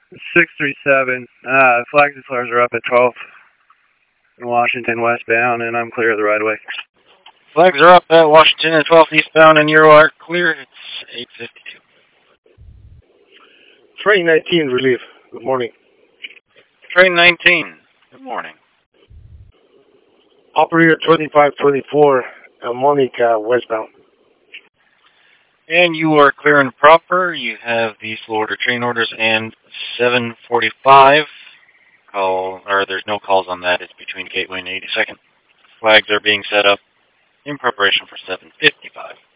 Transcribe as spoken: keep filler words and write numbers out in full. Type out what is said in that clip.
six three seven. Uh, flags and flares are up at twelve in Washington westbound, and I'm clear of the right of way. Flags are up at Washington and twelfth eastbound, and you are clear. It's eight fifty-two. Train nineteen, relief. Good morning. Train nineteen. Good morning. Operator twenty-five twenty-four, El Monica westbound. And you are clear and proper. You have the Florida train orders and seven forty-five. Call, or there's no calls on that. It's between Gateway and eighty-second. Flags are being set up in preparation for seven fifty-five.